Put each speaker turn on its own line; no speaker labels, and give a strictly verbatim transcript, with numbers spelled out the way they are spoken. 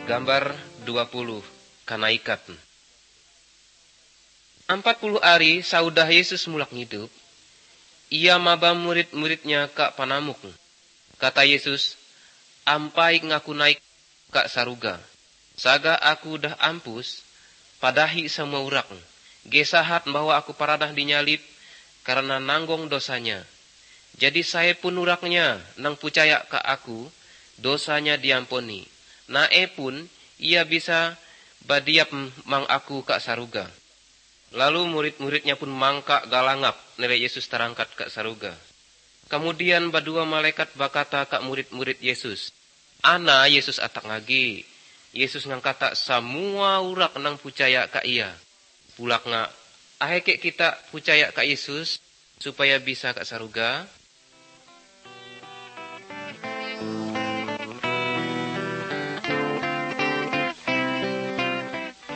Gambar dua puluh. Kanaikat. Empat puluh hari saudah Yesus mulak hidup, ia maba murid-muridnya kak panamuk. Kata Yesus, ampai ngaku naik kak saruga. Saga aku dah ampus, padahi semua urak. Gesahat bahwa aku paradah dinyalip karena nanggong dosanya. Jadi saya pun uraknya nang pucaya ke aku, dosanya diampuni. Nae pun ia bisa badiap mang aku kak saruga. Lalu murid-muridnya pun mangkak galangap nilai Yesus terangkat kak saruga. Kemudian badua malaikat bakata kak murid-murid Yesus, ana Yesus atak ngagi. Yesus ngangkata semua urak nang pucaya kak ia. Pulak nga, aheke kita pucaya kak Yesus supaya bisa kak saruga.